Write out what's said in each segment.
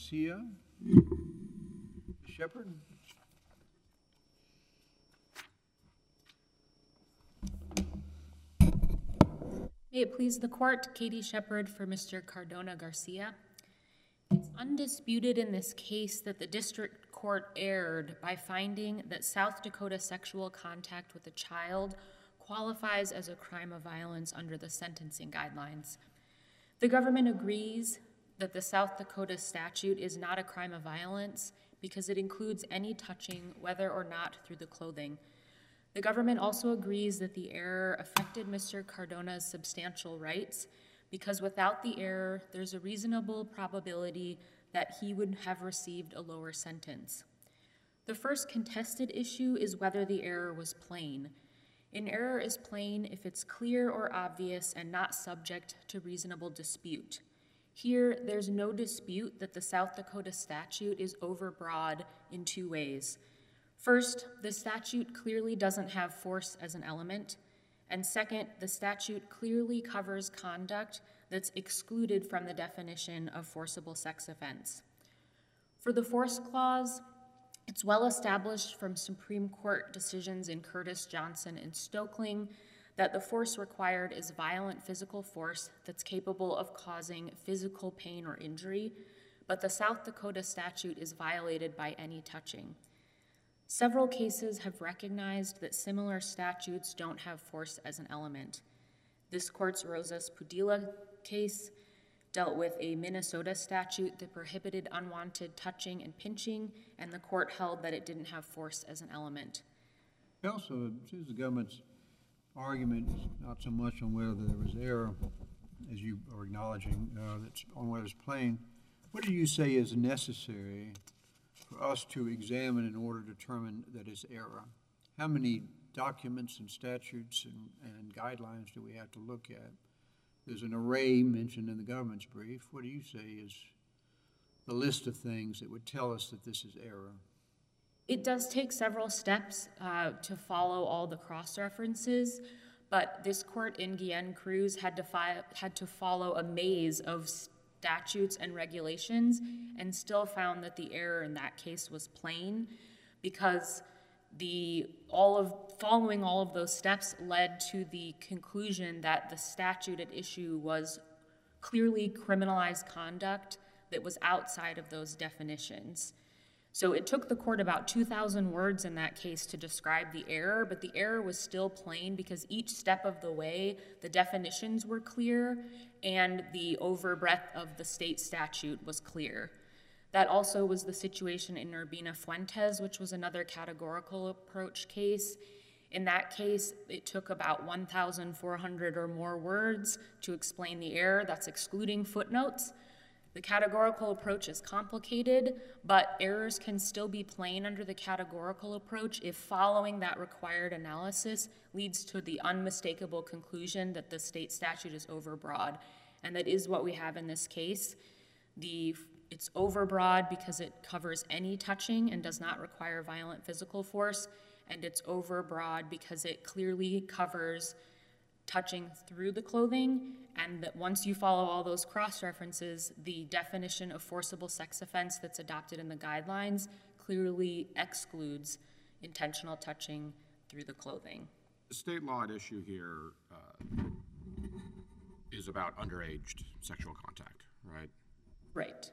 Garcia. Shepard. May it please the court, Katie Shepard for Mr. Cardona Garcia. It's undisputed in this case that the district court erred by finding that South Dakota sexual contact with a child qualifies as a crime of violence under the sentencing guidelines. The government agrees that the South Dakota statute is not a crime of violence because it includes any touching, whether or not through the clothing. The government also agrees that the error affected Mr. Cardona's substantial rights because without the error, there's a reasonable probability that he would have received a lower sentence. The first contested issue is whether the error was plain. An error is plain if it's clear or obvious and not subject to reasonable dispute. Here, there's no dispute that the South Dakota statute is overbroad in two ways. First, the statute clearly doesn't have force as an element. And second, the statute clearly covers conduct that's excluded from the definition of forcible sex offense. For the force clause, it's well established from Supreme Court decisions in Curtis, Johnson, and Stoeckling that the force required is violent physical force that's capable of causing physical pain or injury, but the South Dakota statute is violated by any touching. Several cases have recognized that similar statutes don't have force as an element. This court's Rosas Padilla case dealt with a Minnesota statute that prohibited unwanted touching and pinching, and the court held that it didn't have force as an element. Also, it seems the government's argument is not so much on whether there was error, as you are acknowledging, that's on whether it's plain. What do you say is necessary for us to examine in order to determine that it's error? How many documents and statutes and guidelines do we have to look at? There's an array mentioned in the government's brief. What do you say is the list of things that would tell us that this is error? It does take several steps to follow all the cross-references, but this court in Guillen-Cruz had to follow a maze of statutes and regulations and still found that the error in that case was plain because following all of those steps led to the conclusion that the statute at issue was clearly criminalized conduct that was outside of those definitions. So it took the court about 2,000 words in that case to describe the error, but the error was still plain because each step of the way, the definitions were clear and the overbreadth of the state statute was clear. That also was the situation in Urbina Fuentes, which was another categorical approach case. In that case, it took about 1,400 or more words to explain the error. That's excluding footnotes. The categorical approach is complicated, but errors can still be plain under the categorical approach if following that required analysis leads to the unmistakable conclusion that the state statute is overbroad. And that is what we have in this case. It's overbroad because it covers any touching and does not require violent physical force, and it's overbroad because it clearly covers touching through the clothing, and that once you follow all those cross-references, the definition of forcible sex offense that's adopted in the guidelines clearly excludes intentional touching through the clothing. The state law at issue here is about underage sexual contact, right? Right.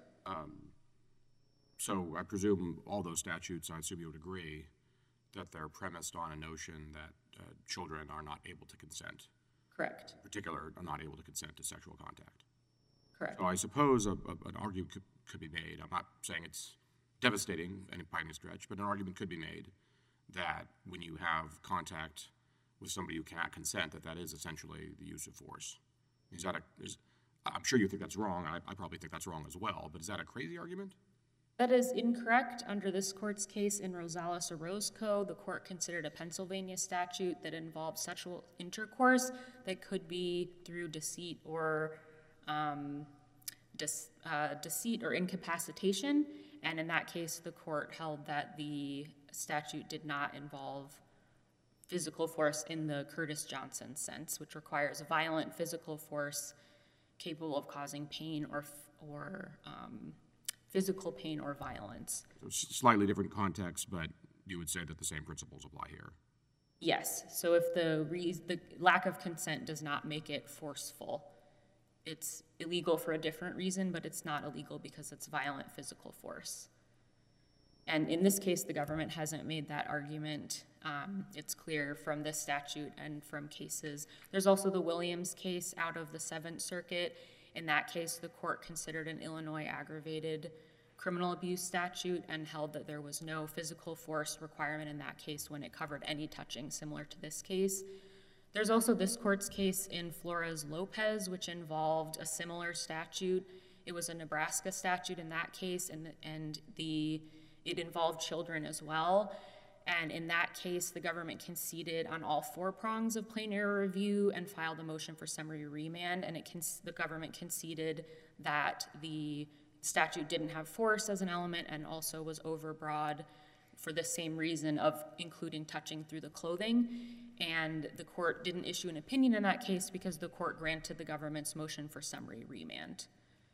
So I presume all those statutes, I assume you would agree, that they're premised on a notion that children are not able to consent. Correct. In particular, are not able to consent to sexual contact. Correct. So I suppose an argument could be made. I'm not saying it's devastating by any stretch, but an argument could be made that when you have contact with somebody who cannot consent, that is essentially the use of force. I'm sure you think that's wrong. I probably think that's wrong as well, but is that a crazy argument? That is incorrect. Under this court's case in Rosales Orozco, the court considered a Pennsylvania statute that involved sexual intercourse that could be through deceit or incapacitation. And in that case, the court held that the statute did not involve physical force in the Curtis Johnson sense, which requires violent physical force capable of causing pain or physical pain or violence. So slightly different context, but you would say that the same principles apply here. Yes, so if the lack of consent does not make it forceful, it's illegal for a different reason, but it's not illegal because it's violent physical force. And in this case, the government hasn't made that argument. It's clear from this statute and from cases. There's also the Williams case out of the Seventh Circuit. In that case, the court considered an Illinois aggravated criminal abuse statute and held that there was no physical force requirement in that case when it covered any touching, similar to this case. There's also this court's case in Flores-Lopez, which involved a similar statute. It was a Nebraska statute in that case, and it involved children as well. And in that case, the government conceded on all four prongs of plain error review and filed a motion for summary remand, and the government conceded that the statute didn't have force as an element and also was overbroad for the same reason of including touching through the clothing. And the court didn't issue an opinion in that case because the court granted the government's motion for summary remand.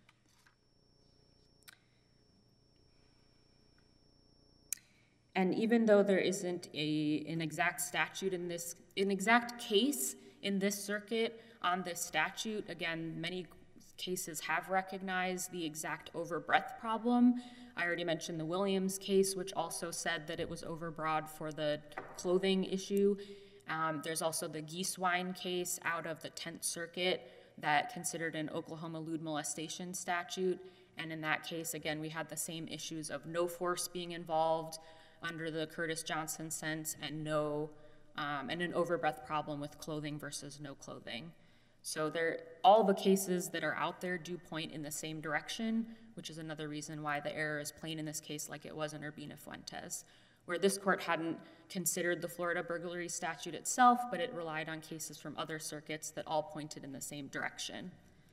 And even though there isn't an exact statute an exact case in this circuit on this statute, again, many cases have recognized the exact overbreadth problem. I already mentioned the Williams case, which also said that it was overbroad for the clothing issue. There's also the Gieswein case out of the 10th Circuit that considered an Oklahoma lewd molestation statute. And in that case, again, we had the same issues of no force being involved under the Curtis Johnson sense and an overbreadth problem with clothing versus no clothing. So all the cases that are out there do point in the same direction, which is another reason why the error is plain in this case like it was in Urbina-Fuentes, where this court hadn't considered the Florida burglary statute itself, but it relied on cases from other circuits that all pointed in the same direction.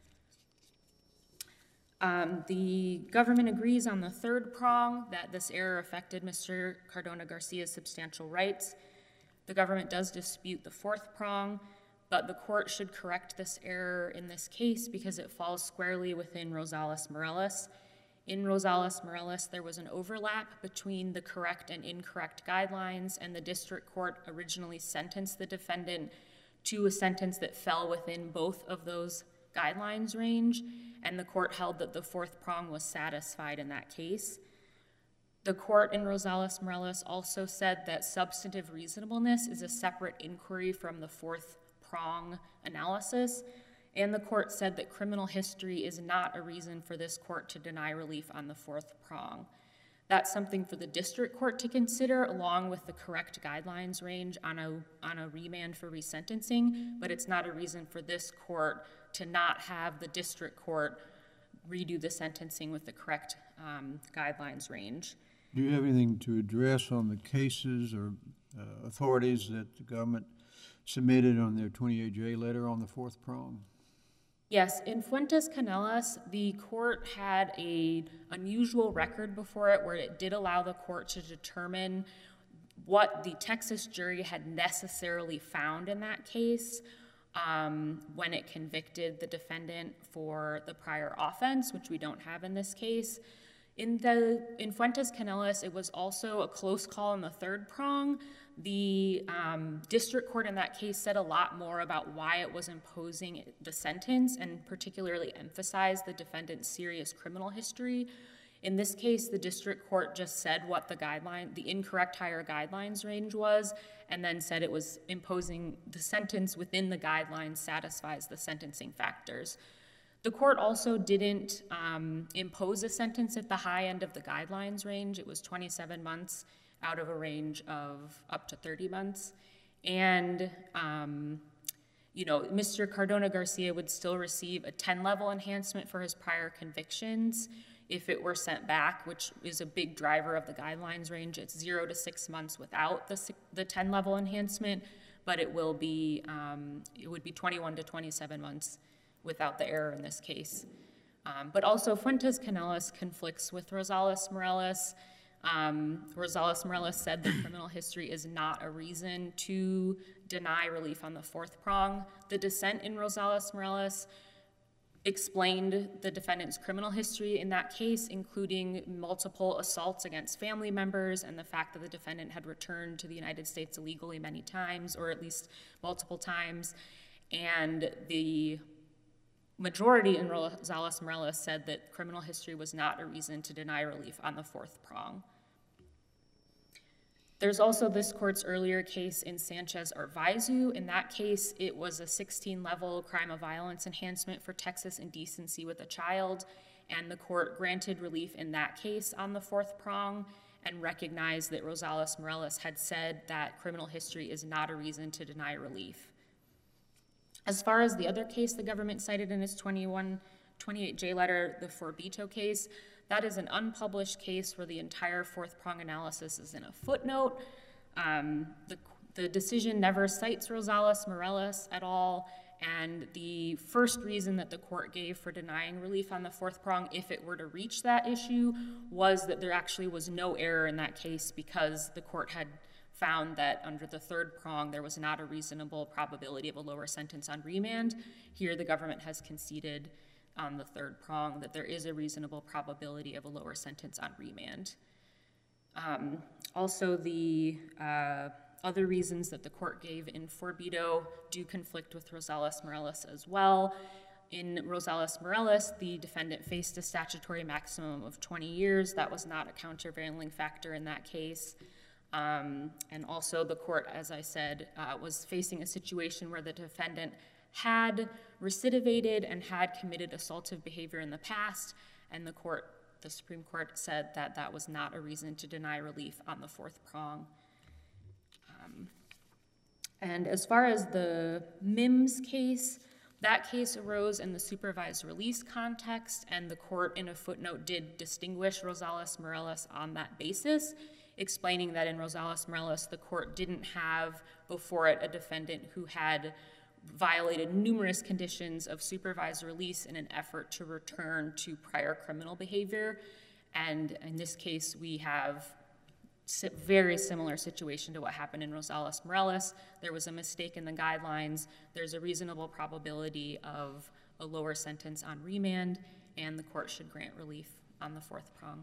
The government agrees on the third prong that this error affected Mr. Cardona-Garcia's substantial rights. The government does dispute the fourth prong, but the court should correct this error in this case because it falls squarely within Rosales-Morales. In Rosales-Morales, there was an overlap between the correct and incorrect guidelines, and the district court originally sentenced the defendant to a sentence that fell within both of those guidelines range, and the court held that the fourth prong was satisfied in that case. The court in Rosales-Morales also said that substantive reasonableness is a separate inquiry from the fourth prong analysis, and the court said that criminal history is not a reason for this court to deny relief on the fourth prong. That's something for the district court to consider along with the correct guidelines range on a remand for resentencing, but it's not a reason for this court to not have the district court redo the sentencing with the correct guidelines range. Do you have anything to address on the cases or authorities that the government submitted on their 28J letter on the fourth prong? Yes, in Fuentes-Canelas, the court had an unusual record before it where it did allow the court to determine what the Texas jury had necessarily found in that case when it convicted the defendant for the prior offense, which we don't have in this case. In Fuentes-Canelas, it was also a close call on the third prong. The district court in that case said a lot more about why it was imposing the sentence and particularly emphasized the defendant's serious criminal history. In this case, the district court just said what the incorrect higher guidelines range was, and then said it was imposing the sentence within the guidelines satisfies the sentencing factors. The court also didn't impose a sentence at the high end of the guidelines range. It was 27 months out of a range of up to 30 months. And, Mr. Cardona-Garcia would still receive a 10-level enhancement for his prior convictions if it were sent back, which is a big driver of the guidelines range. It's 0 to 6 months without the 10-level enhancement, but it would be 21 to 27 months without the error in this case. But also Fuentes-Canelas conflicts with Rosales-Morales. Rosales-Morales said that criminal history is not a reason to deny relief on the fourth prong. The dissent in Rosales-Morales explained the defendant's criminal history in that case, including multiple assaults against family members and the fact that the defendant had returned to the United States illegally many times, or at least multiple times. And the majority in Rosales-Morales said that criminal history was not a reason to deny relief on the fourth prong. There's also this court's earlier case in Sanchez-Arvizu. In that case, it was a 16-level crime of violence enhancement for Texas indecency with a child, and the court granted relief in that case on the fourth prong and recognized that Rosales-Morales had said that criminal history is not a reason to deny relief. As far as the other case the government cited in its 28J letter, the Forbito case, that is an unpublished case where the entire fourth prong analysis is in a footnote. The decision never cites Rosales-Morales at all, and the first reason that the court gave for denying relief on the fourth prong, if it were to reach that issue, was that there actually was no error in that case because the court had found that under the third prong there was not a reasonable probability of a lower sentence on remand. Here the government has conceded on the third prong that there is a reasonable probability of a lower sentence on remand. Also, the other reasons that the court gave in Forbito do conflict with Rosales-Morales as well. In Rosales-Morales, the defendant faced a statutory maximum of 20 years. That was not a countervailing factor in that case. And also the court, as I said, was facing a situation where the defendant had recidivated and had committed assaultive behavior in the past, and the Supreme Court said that that was not a reason to deny relief on the fourth prong. And as far as the Mims case, that case arose in the supervised release context, and the court in a footnote did distinguish Rosales-Morales on that basis, explaining that in Rosales-Morales the court didn't have before it a defendant who had violated numerous conditions of supervised release in an effort to return to prior criminal behavior. And in this case, we have a very similar situation to what happened in Rosales-Morales. There was a mistake in the guidelines. There's a reasonable probability of a lower sentence on remand, and the court should grant relief on the fourth prong.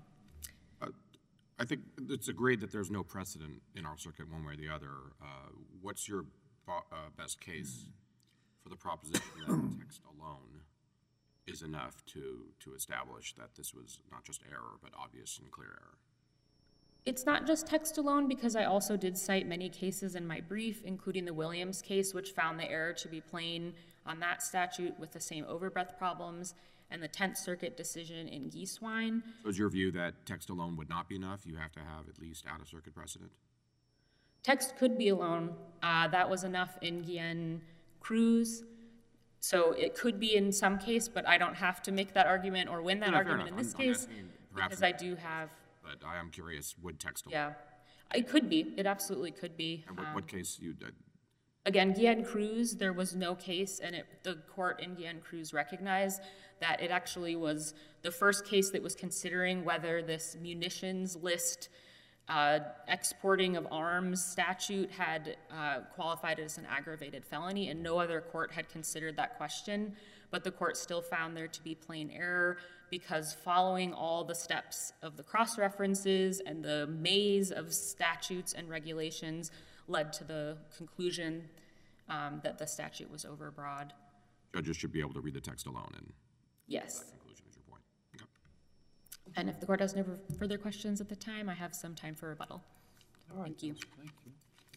I think it's agreed that there's no precedent in our circuit one way or the other. What's your best case for the proposition that text alone is enough to establish that this was not just error, but obvious and clear error? It's not just text alone, because I also did cite many cases in my brief, including the Williams case, which found the error to be plain on that statute with the same overbreadth problems, and the 10th Circuit decision in Gieswein. So is your view that text alone would not be enough? You have to have at least out-of-circuit precedent? Text could be alone. That was enough in Guillen-Cruz. So it could be in some case, but I don't have to make that argument or win that argument in this case, because I do have... But I am curious, would text alone? Yeah, it could be. It absolutely could be. And what case you did? Again, Guillen-Cruz, there was no case, and the court in Guillen-Cruz recognized that it actually was the first case that was considering whether this munitions list exporting of arms statute had qualified as an aggravated felony, and no other court had considered that question. But the court still found there to be plain error, because following all the steps of the cross-references and the maze of statutes and regulations led to the conclusion that the statute was overbroad. Judges should be able to read the text alone, and yes. That conclusion is your point. Okay. And if the court has no further questions at the time, I have some time for rebuttal. All right. Thank you. Thank you.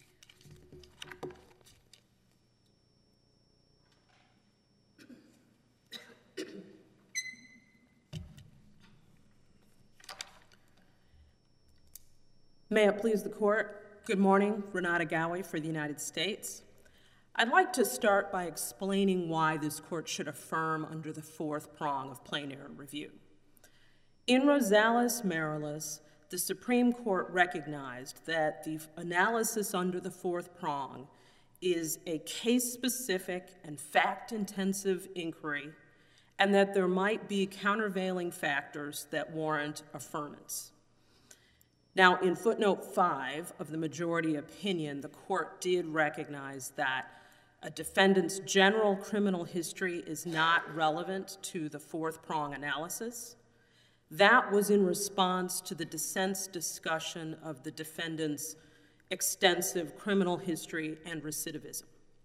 May it please the court. Good morning, Renata Gowie for the United States. I'd like to start by explaining why this court should affirm under the fourth prong of plain error review. In Rosales-Morales, the Supreme Court recognized that the analysis under the fourth prong is a case-specific and fact-intensive inquiry, and that there might be countervailing factors that warrant affirmance. Now, in footnote 5 of the majority opinion, the court did recognize that a defendant's general criminal history is not relevant to the fourth prong analysis. That was in response to the dissent's discussion of the defendant's extensive criminal history and recidivism.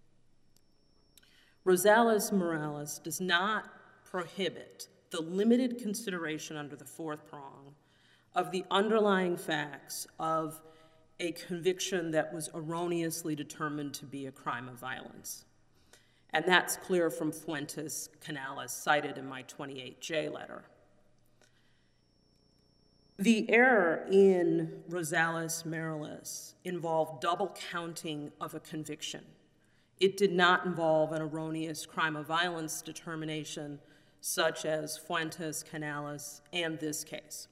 Rosales-Morales does not prohibit the limited consideration under the fourth prong of the underlying facts of a conviction that was erroneously determined to be a crime of violence. And that's clear from Fuentes-Canales, cited in my 28J letter. The error in Rosales-Morales involved double counting of a conviction. It did not involve an erroneous crime of violence determination such as Fuentes-Canales and this case.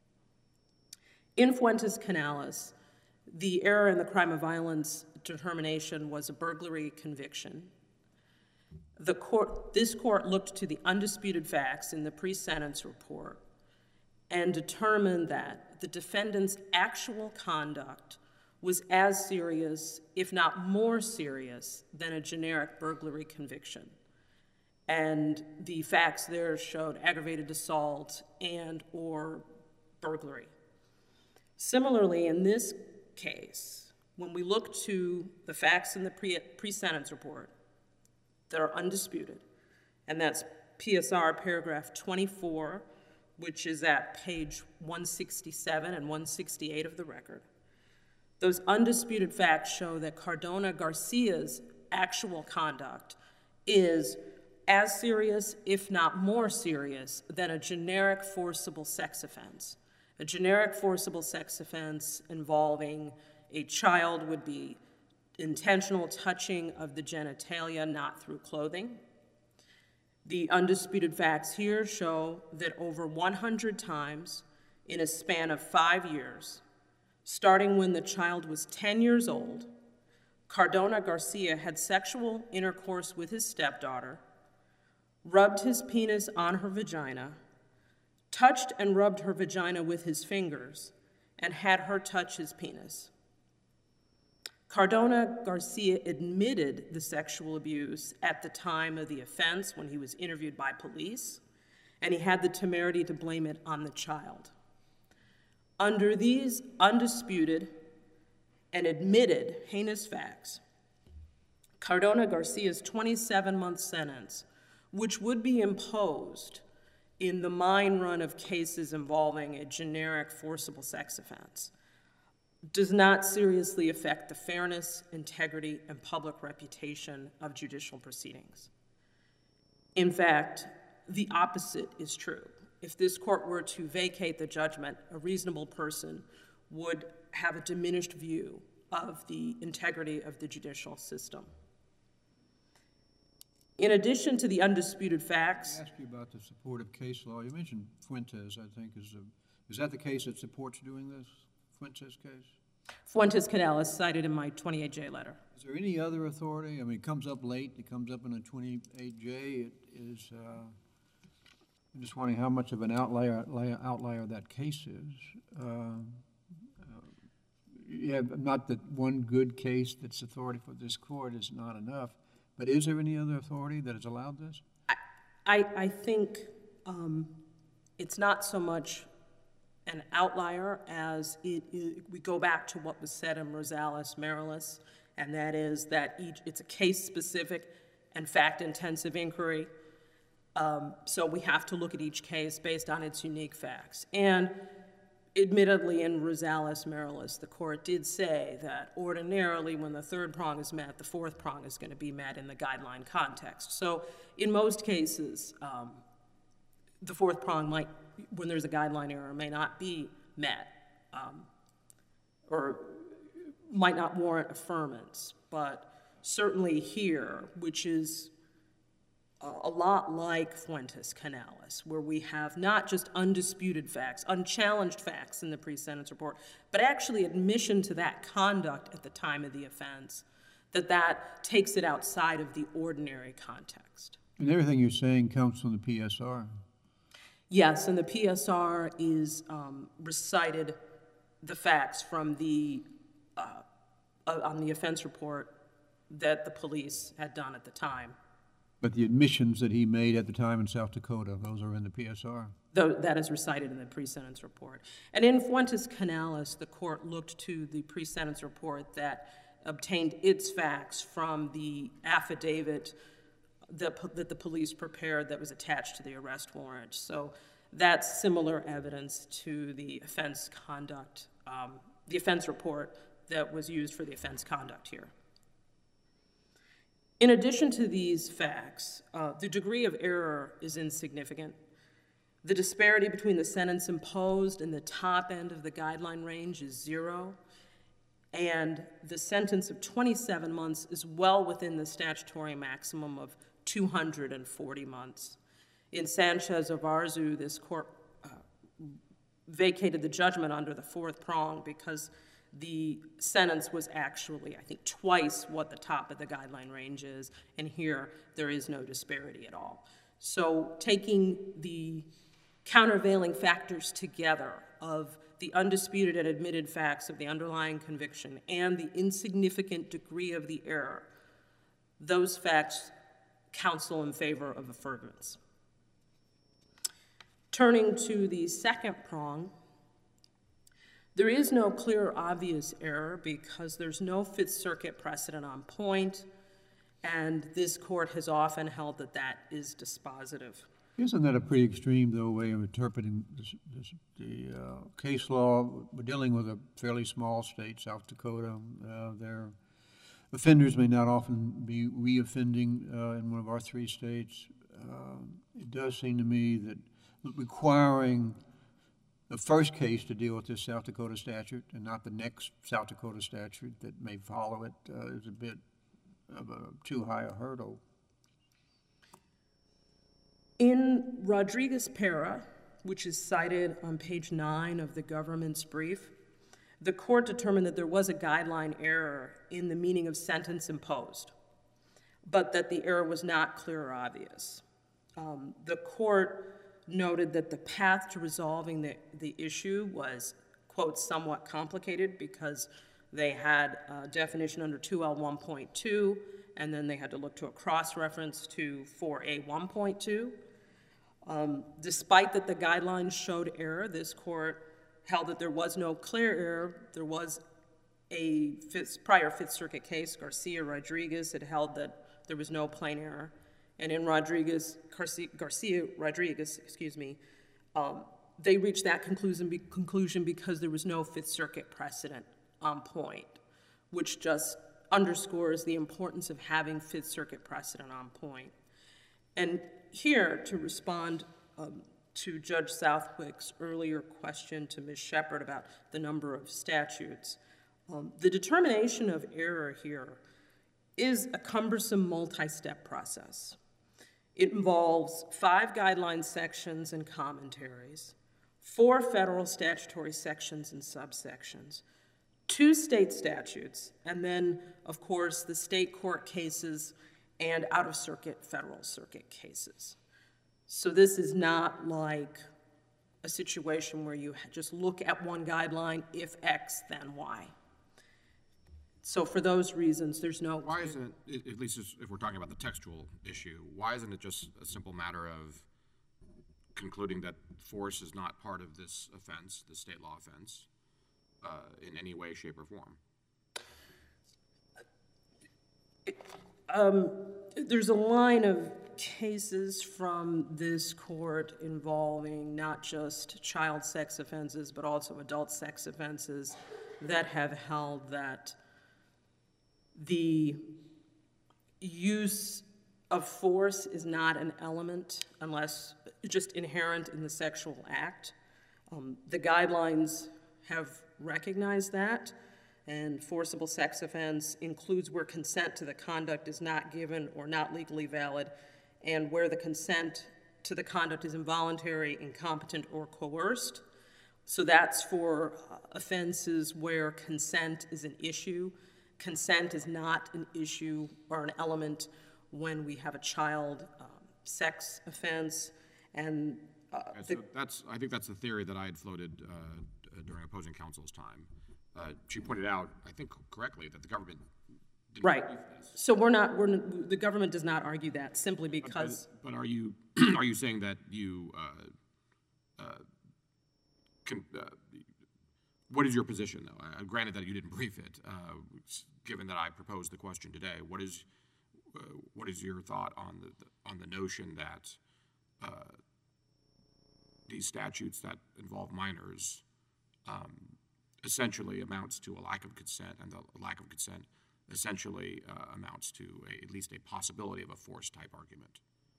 In Fuentes-Canales, the error in the crime of violence determination was a burglary conviction. This court looked to the undisputed facts in the pre-sentence report and determined that the defendant's actual conduct was as serious, if not more serious, than a generic burglary conviction. And the facts there showed aggravated assault and or burglary. Similarly, in this case, when we look to the facts in the pre-sentence report that are undisputed, and that's PSR paragraph 24, which is at page 167 and 168 of the record, those undisputed facts show that Cardona Garcia's actual conduct is as serious, if not more serious, than a generic forcible sex offense. A generic forcible sex offense involving a child would be intentional touching of the genitalia, not through clothing. The undisputed facts here show that over 100 times in a span of 5 years, starting when the child was 10 years old, Cardona Garcia had sexual intercourse with his stepdaughter, rubbed his penis on her vagina, touched and rubbed her vagina with his fingers, and had her touch his penis. Cardona Garcia admitted the sexual abuse at the time of the offense when he was interviewed by police, and he had the temerity to blame it on the child. Under these undisputed and admitted heinous facts, Cardona Garcia's 27-month sentence, which would be imposed in the mine run of cases involving a generic forcible sex offense, does not seriously affect the fairness, integrity, and public reputation of judicial proceedings. In fact, the opposite is true. If this court were to vacate the judgment, a reasonable person would have a diminished view of the integrity of the judicial system. In addition to the undisputed facts— I asked you about the supportive case law. You mentioned Fuentes, I think, is that the case that supports doing this, Fuentes case? Fuentes-Canales, cited in my 28J letter. Is there any other authority? I mean, it comes up late. It comes up in a 28J. It is, I'm just wondering how much of an outlier that case is. Yeah, not that one good case that's authority for this court is not enough, but is there any other authority that has allowed this? I think it's not so much an outlier as we go back to what was said in Rosales-Morales, and that is that it's a case-specific and fact-intensive inquiry. So we have to look at each case based on its unique facts. And admittedly, in Rosales-Morales, the court did say that ordinarily when the third prong is met, the fourth prong is going to be met in the guideline context. So in most cases, the fourth prong might, when there's a guideline error, may not be met or might not warrant affirmance. But certainly here, which is a lot like Fuentes-Canales, where we have not just undisputed facts, unchallenged facts in the pre-sentence report, but actually admission to that conduct at the time of the offense, that takes it outside of the ordinary context. And everything you're saying comes from the PSR? Yes, and the PSR is recited the facts from the, on the offense report that the police had done at the time. But the admissions that he made at the time in South Dakota, those are in the PSR. Though that is recited in the pre-sentence report. And in Fuentes Canales, the court looked to the pre-sentence report that obtained its facts from the affidavit that the police prepared that was attached to the arrest warrant. So that's similar evidence to the offense conduct, the offense report that was used for the offense conduct here. In addition to these facts, the degree of error is insignificant. The disparity between the sentence imposed and the top end of the guideline range is 0, and the sentence of 27 months is well within the statutory maximum of 240 months. In Sanchez-Avarzu, this court vacated the judgment under the 4th prong because the sentence was actually, I think, twice what the top of the guideline range is, and here there is no disparity at all. So taking the countervailing factors together of the undisputed and admitted facts of the underlying conviction and the insignificant degree of the error, those facts counsel in favor of affirmance. Turning to the 2nd prong, there is no clear or obvious error because there's no Fifth Circuit precedent on point, and this court has often held that that is dispositive. Isn't that a pretty extreme, though, way of interpreting the case law? We're dealing with a fairly small state, South Dakota. Their offenders may not often be re-offending in one of our 3 states. It does seem to me that requiring the first case to deal with this South Dakota statute and not the next South Dakota statute that may follow it is a bit of a too high a hurdle. In Rodriguez-Pera, which is cited on page 9 of the government's brief, the court determined that there was a guideline error in the meaning of sentence imposed, but that the error was not clear or obvious. The court noted that the path to resolving the issue was, quote, somewhat complicated because they had a definition under 2L1.2, and then they had to look to a cross-reference to 4A1.2. Despite that the guidelines showed error, this court held that there was no clear error. There was a prior Fifth Circuit case, Garcia-Rodriguez, it held that there was no plain error. And in Garcia-Rodriguez, they reached that conclusion because there was no Fifth Circuit precedent on point, which just underscores the importance of having Fifth Circuit precedent on point. And here, to respond to Judge Southwick's earlier question to Ms. Shepard about the number of statutes, the determination of error here is a cumbersome multi-step process. It involves 5 guideline sections and commentaries, 4 federal statutory sections and subsections, 2 state statutes, and then, of course, the state court cases and out-of-circuit federal circuit cases. So this is not like a situation where you just look at one guideline, if X, then Y. So for those reasons, there's no... Why isn't it, at least if we're talking about the textual issue, why isn't it just a simple matter of concluding that force is not part of this offense, the state law offense, in any way, shape, or form? There's a line of cases from this court involving not just child sex offenses, but also adult sex offenses that have held that the use of force is not an element unless just inherent in the sexual act. The guidelines have recognized that, and forcible sex offense includes where consent to the conduct is not given or not legally valid, and where the consent to the conduct is involuntary, incompetent, or coerced. So that's for offenses where consent is an issue. Consent is not an issue or an element when we have a child sex offense. And I think that's the theory that I had floated during opposing counsel's time. She pointed out, I think correctly, that the government didn't Right. brief this. So the government does not argue that simply because, But are you, are you saying that you, what is your position, though? Granted that you didn't brief it, given that I proposed the question today, what is your thought on the notion that these statutes that involve minors essentially amounts to a lack of consent, and the lack of consent essentially amounts to at least a possibility of a force type argument?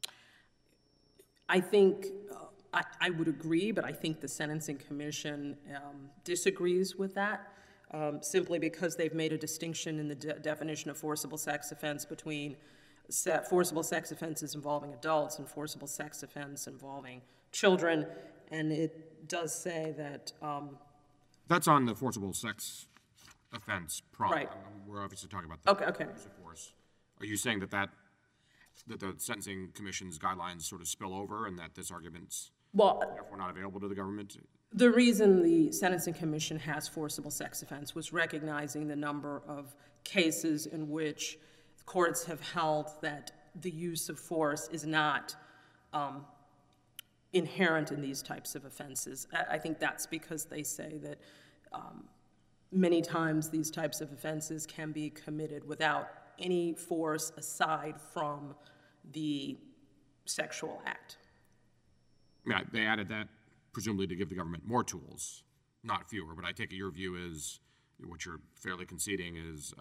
I think, I would agree, but I think the Sentencing Commission disagrees with that, simply because they've made a distinction in the definition of forcible sex offense between forcible sex offenses involving adults and forcible sex offense involving children, and it does say that, That's on the forcible sex offense problem. Right. We're obviously talking about the Okay. use of force. Are you saying that the Sentencing Commission's guidelines sort of spill over, and that this argument's well, therefore not available to the government? the reason the Sentencing Commission has forcible sex offense was recognizing the number of cases in which courts have held that the use of force is not inherent in these types of offenses. I think that's because they say that many times these types of offenses can be committed without any force aside from the sexual act. Yeah, they added that presumably to give the government more tools, not fewer, but I take it your view is, what you're fairly conceding is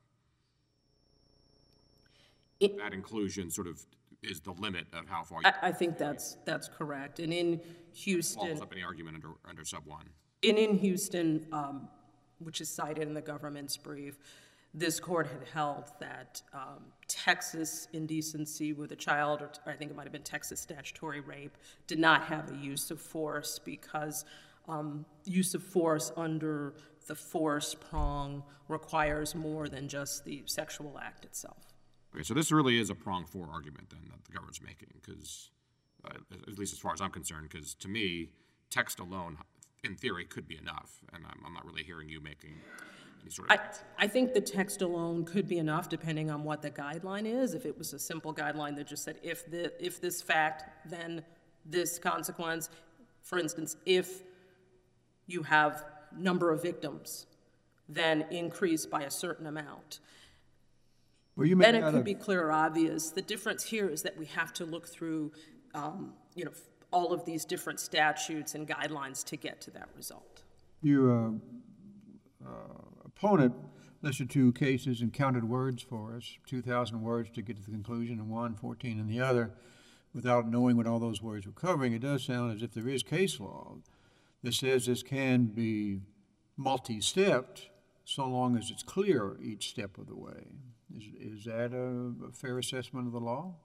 that inclusion sort of is the limit of how far you I think that's correct. And in Houston, follows up any argument under sub 1. in Houston, which is cited in the government's brief, this court had held that Texas indecency with a child, or I think it might have been Texas statutory rape, did not have a use of force because use of force under the force prong requires more than just the sexual act itself. Okay, so this really is a prong 4 argument then that the government's making, because, at least as far as I'm concerned, because to me, text alone, in theory, could be enough, and I'm not really hearing you making any sort of... I think the text alone could be enough depending on what the guideline is. If it was a simple guideline that just said, if this fact, then this consequence. For instance, if you have number of victims, then increase by a certain amount. Well, you may Then it not could have- be clear or obvious. The difference here is that we have to look through, all of these different statutes and guidelines to get to that result. Your opponent listed 2 cases and counted words for us, 2,000 words to get to the conclusion in one, 14 in the other, without knowing what all those words were covering. It does sound as if there is case law that says this can be multi-stepped so long as it's clear each step of the way. Is that a fair assessment of the law?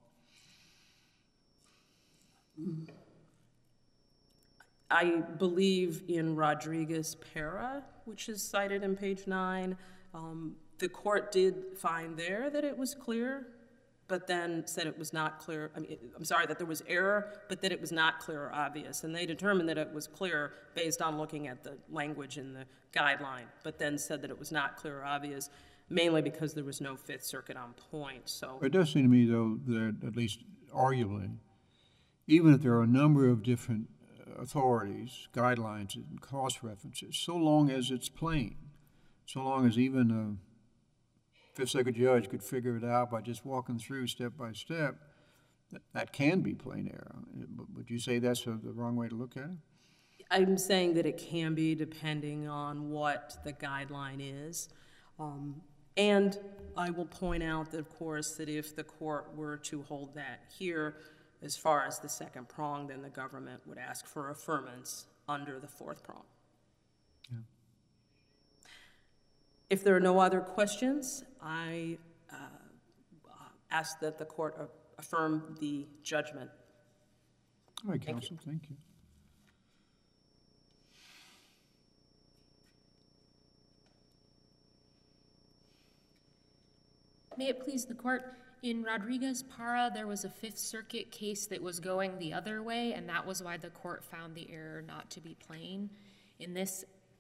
I believe in Rodriguez-Pera, which is cited in page 9, the court did find there that it was clear, but then said it was not clear. That there was error, but that it was not clear or obvious. And they determined that it was clear based on looking at the language in the guideline, but then said that it was not clear or obvious, mainly because there was no Fifth Circuit on point. So It does seem to me, though, that at least arguably, even if there are a number of different authorities, guidelines, and cross references, so long as it's plain, so long as even a Fifth Circuit judge could figure it out by just walking through step by step, that can be plain error. Would you say that's the wrong way to look at it? I'm saying that it can be depending on what the guideline is. And I will point out that, of course, that if the court were to hold that here, as far as the second prong, then the government would ask for affirmance under the fourth prong. Yeah. If there are no other questions, I ask that the court affirm the judgment. All right, counsel, thank you. May it please the court, in Rodriguez-Parra, there was a Fifth Circuit case that was going the other way, and that was why the court found the error not to be plain. In this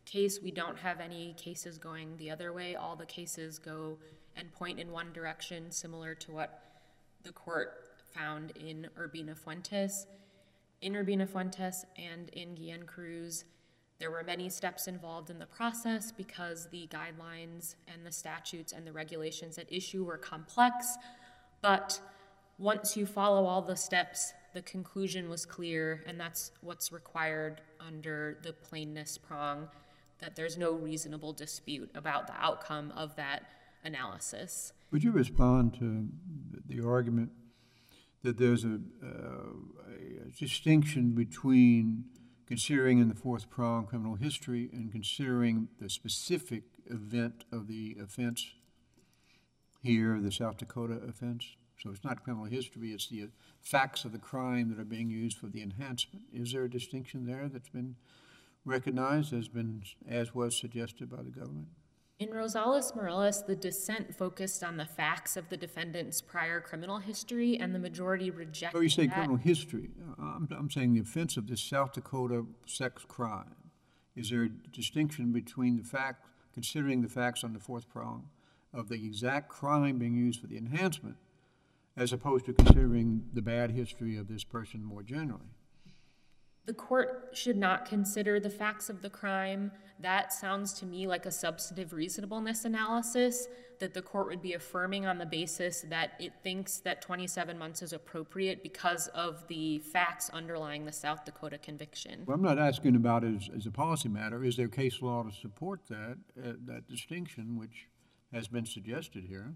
case, we don't have any cases going the other way. All the cases go and point in one direction, similar to what the court found in Urbina Fuentes. In Urbina Fuentes and in Guillen Cruz, there were many steps involved in the process because the guidelines and the statutes and the regulations at issue were complex, but once you follow all the steps, the conclusion was clear, and that's what's required under the plainness prong, that there's no reasonable dispute about the outcome of that analysis. Would you respond to the argument that there's a distinction between considering in the fourth prong criminal history and considering the specific event of the offense here, the South Dakota offense? So it's not criminal history, it's the facts of the crime that are being used for the enhancement. Is there a distinction there that's been recognized as was suggested by the government? In Rosales-Morales, the dissent focused on the facts of the defendant's prior criminal history, and the majority rejected that. Oh, you say criminal history. I'm saying the offense of this South Dakota sex crime. Is there a distinction between the fact, considering the facts on the fourth prong of the exact crime being used for the enhancement, as opposed to considering the bad history of this person more generally? The court should not consider the facts of the crime. That sounds to me like a substantive reasonableness analysis that the court would be affirming on the basis that it thinks that 27 months is appropriate because of the facts underlying the South Dakota conviction. Well, I'm not asking about it as a policy matter. Is there case law to support that distinction, which has been suggested here?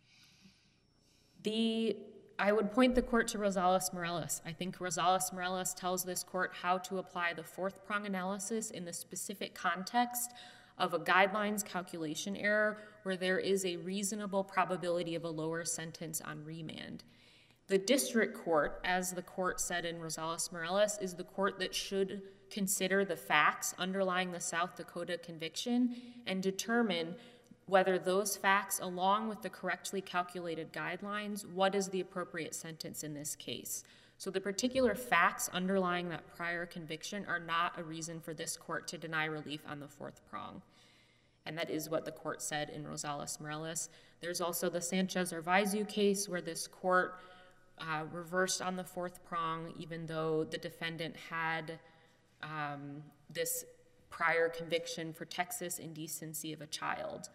I would point the court to Rosales-Morales. I think Rosales-Morales tells this court how to apply the fourth prong analysis in the specific context of a guidelines calculation error where there is a reasonable probability of a lower sentence on remand. The district court, as the court said in Rosales-Morales, is the court that should consider the facts underlying the South Dakota conviction and determine whether those facts, along with the correctly calculated guidelines, what is the appropriate sentence in this case. So the particular facts underlying that prior conviction are not a reason for this court to deny relief on the fourth prong. And that is what the court said in Rosales-Morales. There's also the Sanchez-Arvizu case where this court reversed on the fourth prong, even though the defendant had this prior conviction for Texas indecency of a child.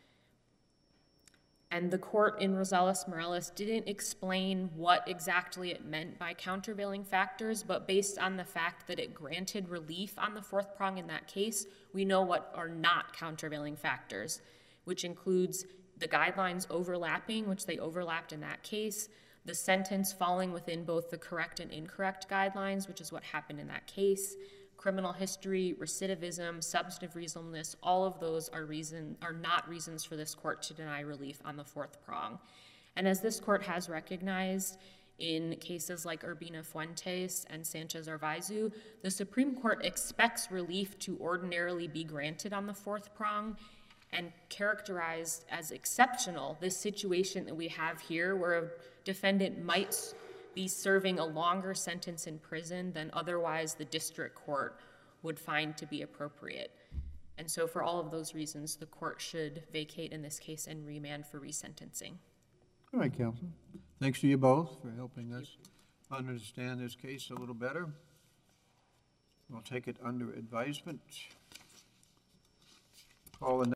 And the court in Rosales-Morales didn't explain what exactly it meant by countervailing factors, but based on the fact that it granted relief on the fourth prong in that case, we know what are not countervailing factors, which includes the guidelines overlapping, which they overlapped in that case, the sentence falling within both the correct and incorrect guidelines, which is what happened in that case, criminal history, recidivism, substantive reasonableness, all of those are not reasons for this court to deny relief on the fourth prong. And as this court has recognized in cases like Urbina Fuentes and Sanchez-Arvizu, the Supreme Court expects relief to ordinarily be granted on the fourth prong and characterized as exceptional this situation that we have here where a defendant might be serving a longer sentence in prison than otherwise the district court would find to be appropriate. And so for all of those reasons, the court should vacate in this case and remand for resentencing. All right, counsel. Thanks to you both for helping us understand this case a little better. We'll take it under advisement. Call the